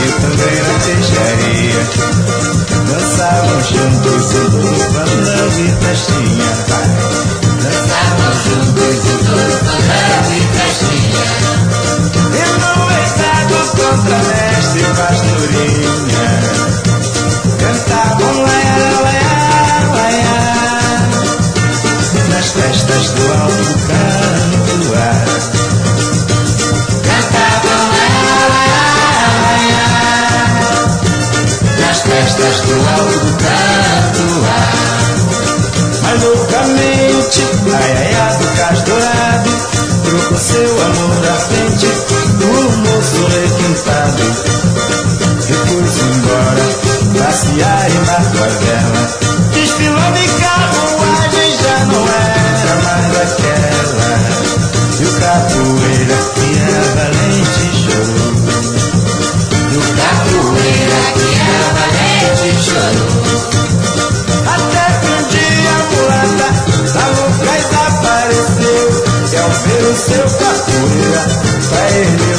e também na peixaria. Dançavam juntos em todo pandão e festinha. Dançavam juntos em todo pandão e festinha. E no estado contra mestre e pastorinha cantavam laia, laia, laia nas festas do alto cantoar. Cantavam laia, laia, laia nas festas do alto cantoar. Mas loucamente, laia, laia do cais dourado trocou seu amor à frente do moço requintado e foi-se embora passear em barco à vela. Desfilando em carruagem já não era mais aquela. E o capoeira que era valente chorou. E o capoeira que era valente chorou. Até que um dia a mulata da Lucas apareceu. E ao ver o seu capoeira pra ele